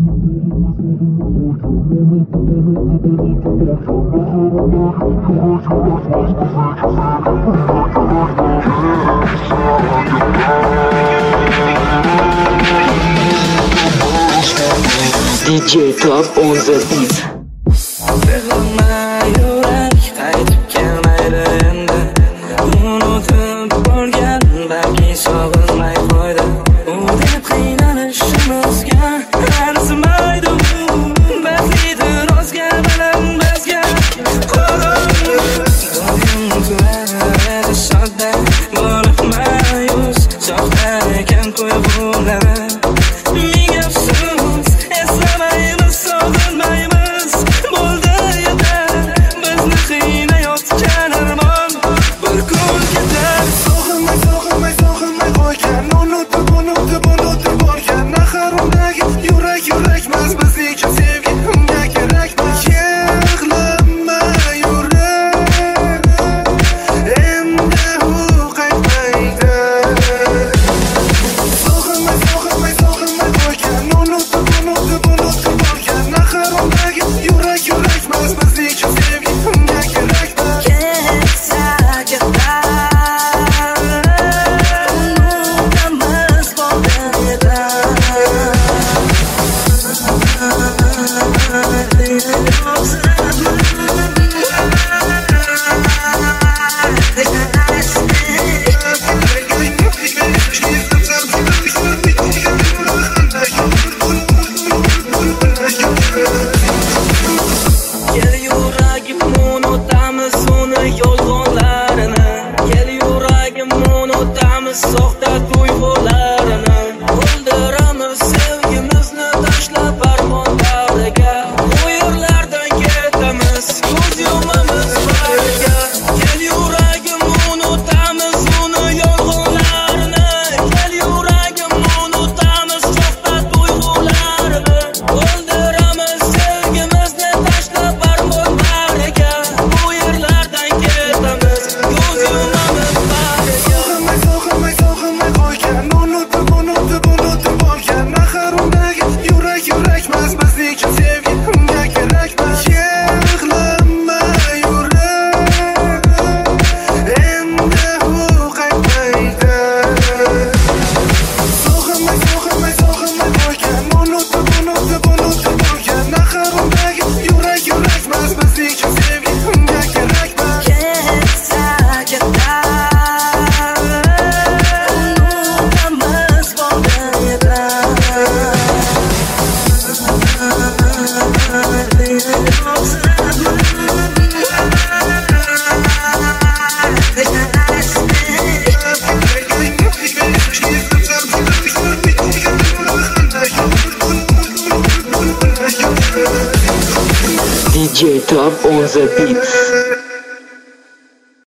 DJ Top on the beat. Yig'lama yurak qaytib kelmaydi endi. Unutib bo'lgan balki sog'inmay qo'ydi. U deb qiynalishimizga arzimaydi. Baxtlidir o'zga bilan bizga. Doim turadi sodda bo'lib ma'yus. Soxta ekan qayg'ulari. Ming afsus eslamaymiz, sog'inmaymiz. Bo'ldi yetar bizni qiynayotgan armon. Bir kun ketar. Sog'inmay qo'ygan, unutib bo'lgan. Axir undagi yurakmas bizningcha sevgi unga kerakmas. Yig'lama yurak, endi u qaytmaydi. Sog'inmay qo'ygan, unutib bo'lgan. Axir undagi yurakmas bizningcha sevgi unga kerakmas. Ketsa ketar. Unutamiz bo'lgan yetar. Kel yuragim unutamiz uni yolg'onlarini. Kel yuragim unutamiz soxta tuyg'ularini. O'ldiramiz sevgimizni tashlab armon bag'riga. Bu yerlardan ketamiz, ko'z yumamiz bariga. Kel yuragim unutamiz uni yolg'onlarini. Kel yuragim unutamiz soxta tuyg'ularini. O'ldiramiz sevgimizni tashlab armon bag'riga. Bu yerlardan ketamiz, ko'z yumamiz bariga. Sog'inmay qo'ygan, unutib bo'lgan. Axir undagi yurakmas bizningcha sevgi unga kerakmas. Yig'lama yurak, endi u qaytmaydi. Sog'inmay qo'ygan, unutib bo'lgan. Axir undagi yurakmas bizningcha sevgi unga kerakmas. Ketsa ketar. Unutamiz bo'lgan yetar. DJ Top on the beat.